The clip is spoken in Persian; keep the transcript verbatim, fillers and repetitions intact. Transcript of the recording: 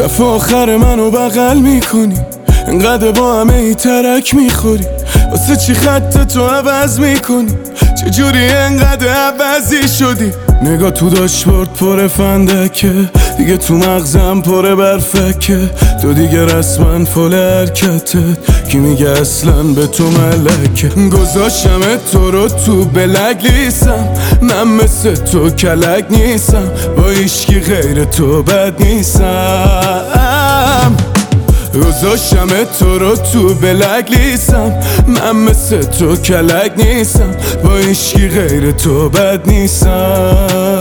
دفعه آخر منو بغل میکنی، انقدر با همه ای ترک میخوری، واسه چی خط تو عوض میکنی؟ چجوری انقدر عوضی شدی؟ نگاه تو داشبورد پر فندکه، دیگه تو مغزم پر برفکه، تو دیگه رسما فول حرکتت، کی میگه اصلا به تو ملکه؟ گذاشتم تو رو تو بلک لیستم، من مثل تو کلک نیستم، با ایشکی غیر تو بد نیستم. گذاشتم تو رو تو بلک لیستم، من مثل تو کلک نیستم، با ایشکی غیر تو بد نیستم.